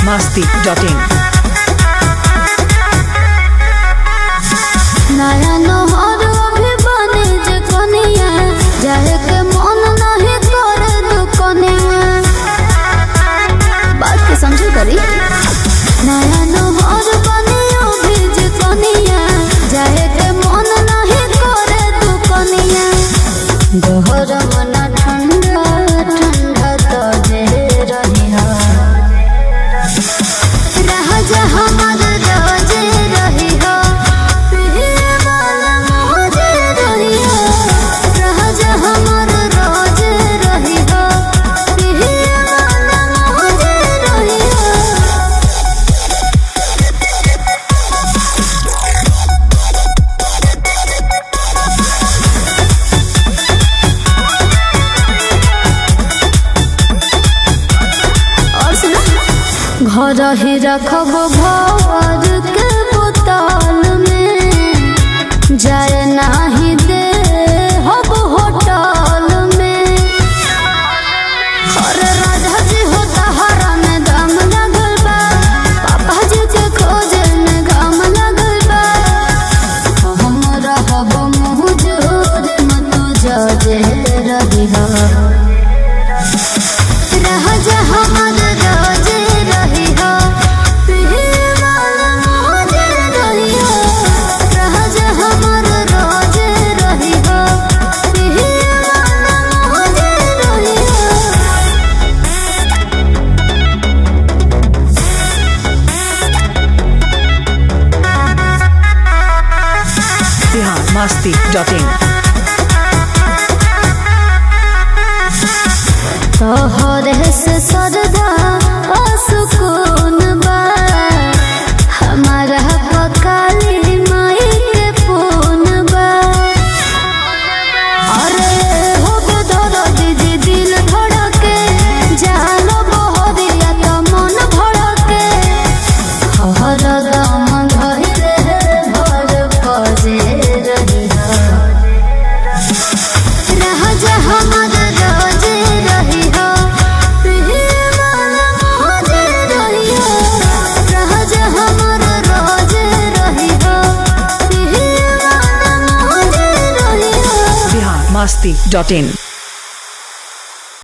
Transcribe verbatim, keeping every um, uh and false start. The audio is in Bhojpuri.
masti dot in. नया नहर अभी बने जे कनिया जाए के मन नहीं करे दुकनिया बात के समझ करी नया नहर बने अभी जे कनिया जाए के मन नहीं करे दुकनिया दोहर मन ठंडा ठंडा तो जे रही रह जा हमार रोजे रही हो घर ही रखब भर के बोतल में जाए नहीं दे हब होटल में अरे राजा जी हो तहरा में दम लगल बा पापा जी के खोजे में गम लगल बा हम रहब मुहजूर मत जाजे रही हो रह जा हमार रोजे रही हो masti dot in. तोहरे से सरदा सुकून बा हमारा पकाली माई के फोन बा अरे हो धरो दीदी दिल धड़के जानो बहरिया तो मन भड़के हर दम धरे भर पजे रही रह जा हमार रोजे रही हो masti dot in.